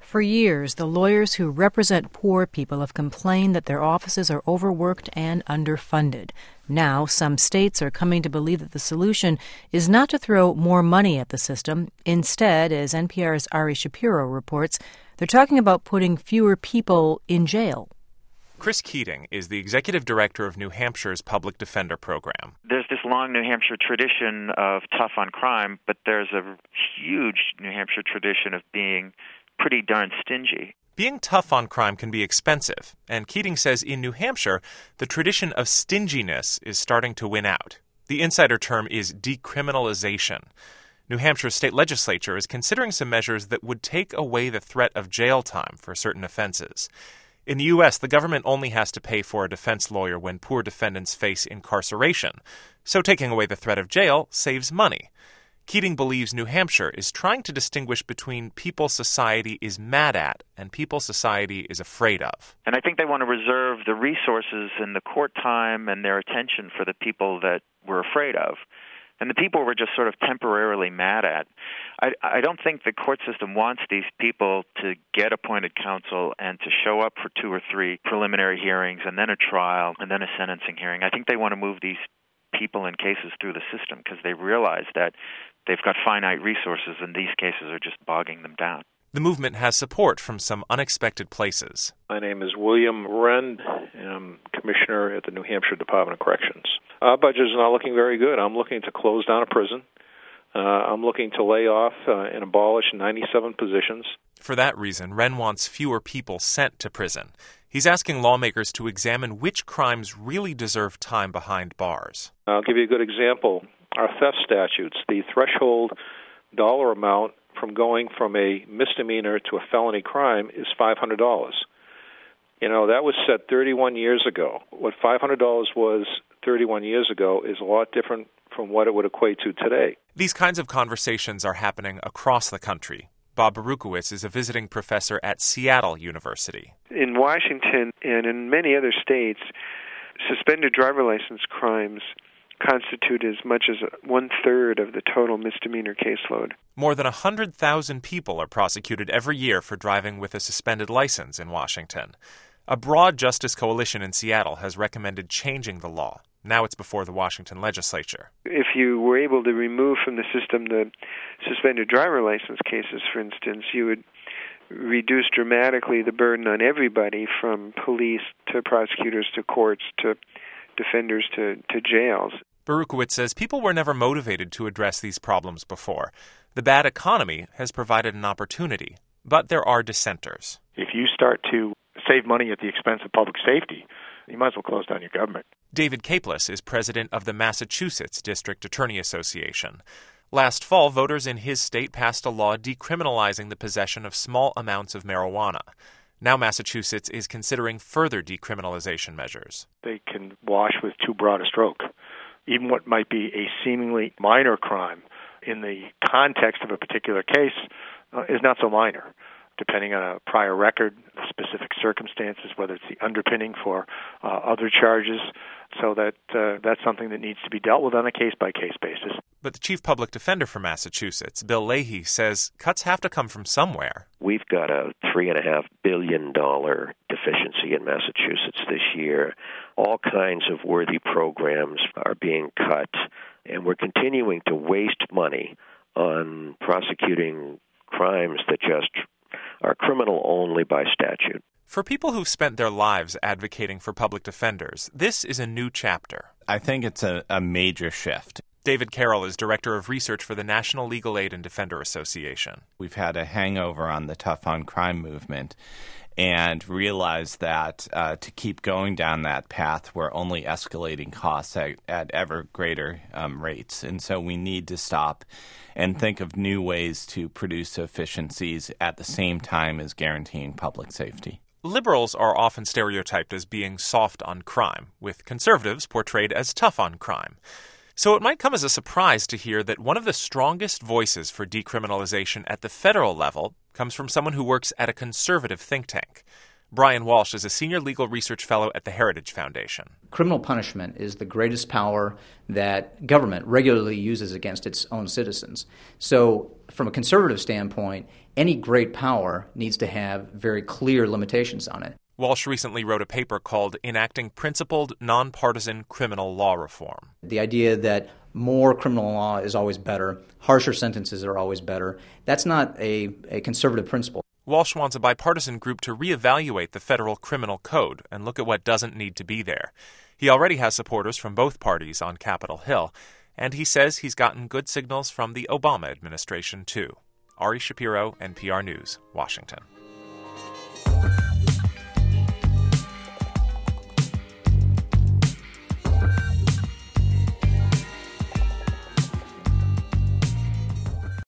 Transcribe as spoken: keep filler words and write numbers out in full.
For years, the lawyers who represent poor people have complained that their offices are overworked and underfunded. Now, some states are coming to believe that the solution is not to throw more money at the system. Instead, as N P R's Ari Shapiro reports, they're talking about putting fewer people in jail. Chris Keating is the executive director of New Hampshire's Public Defender Program. There's this long New Hampshire tradition of tough on crime, but there's a huge New Hampshire tradition of being pretty darn stingy. Being tough on crime can be expensive, and Keating says in New Hampshire, the tradition of stinginess is starting to win out. The insider term is decriminalization. New Hampshire's state legislature is considering some measures that would take away the threat of jail time for certain offenses. In the U S, the government only has to pay for a defense lawyer when poor defendants face incarceration, so taking away the threat of jail saves money. Keating believes New Hampshire is trying to distinguish between people society is mad at and people society is afraid of. And I think they want to reserve the resources and the court time and their attention for the people that we're afraid of. And the people we're just sort of temporarily mad at. I, I don't think the court system wants these people to get appointed counsel and to show up for two or three preliminary hearings and then a trial and then a sentencing hearing. I think they want to move these people and cases through the system because they realize that they've got finite resources and these cases are just bogging them down. The movement has support from some unexpected places. My name is William Wren, and I'm commissioner at the New Hampshire Department of Corrections. Our budget is not looking very good. I'm looking to close down a prison. Uh, I'm looking to lay off uh, and abolish ninety-seven positions. For that reason, Wren wants fewer people sent to prison. He's asking lawmakers to examine which crimes really deserve time behind bars. I'll give you a good example. Our theft statutes, the threshold dollar amount from going from a misdemeanor to a felony crime is five hundred dollars. You know, that was set thirty-one years ago. What five hundred dollars was thirty-one years ago is a lot different from what it would equate to today. These kinds of conversations are happening across the country. Bob Berukowitz is a visiting professor at Seattle University. In Washington and in many other states, suspended driver license crimes constitute as much as one-third of the total misdemeanor caseload. More than one hundred thousand people are prosecuted every year for driving with a suspended license in Washington. A broad justice coalition in Seattle has recommended changing the law. Now it's before the Washington legislature. If you were able to remove from the system the suspended driver license cases, for instance, you would reduce dramatically the burden on everybody from police to prosecutors to courts to defenders to, to jails. Berukowitz says people were never motivated to address these problems before. The bad economy has provided an opportunity, but there are dissenters. If you start to save money at the expense of public safety, you might as well close down your government. David Capeless is president of the Massachusetts District Attorney Association. Last fall, voters in his state passed a law decriminalizing the possession of small amounts of marijuana. Now Massachusetts is considering further decriminalization measures. They can wash with too broad a stroke. Even what might be a seemingly minor crime in the context of a particular case uh, is not so minor, depending on a prior record, the specific circumstances, whether it's the underpinning for uh, other charges, so that uh, that's something that needs to be dealt with on a case-by-case basis. But the chief public defender for Massachusetts, Bill Leahy, says cuts have to come from somewhere. We've got a three point five billion dollars deficiency in Massachusetts this year. All kinds of worthy programs are being cut, and we're continuing to waste money on prosecuting crimes that just are criminal only by statute. For people who've spent their lives advocating for public defenders, this is a new chapter. I think it's a, a major shift. David Carroll is director of research for the National Legal Aid and Defender Association. We've had a hangover on the tough on crime movement and realized that uh, to keep going down that path, we're only escalating costs at, at ever greater um, rates. And so we need to stop and think of new ways to produce efficiencies at the same time as guaranteeing public safety. Liberals are often stereotyped as being soft on crime, with conservatives portrayed as tough on crime. So it might come as a surprise to hear that one of the strongest voices for decriminalization at the federal level comes from someone who works at a conservative think tank. Brian Walsh is a senior legal research fellow at the Heritage Foundation. Criminal punishment is the greatest power that government regularly uses against its own citizens. So from a conservative standpoint, any great power needs to have very clear limitations on it. Walsh recently wrote a paper called Enacting Principled Nonpartisan Criminal Law Reform. The idea that more criminal law is always better, harsher sentences are always better, that's not a, a conservative principle. Walsh wants a bipartisan group to reevaluate the federal criminal code and look at what doesn't need to be there. He already has supporters from both parties on Capitol Hill, and he says he's gotten good signals from the Obama administration, too. Ari Shapiro, N P R News, Washington.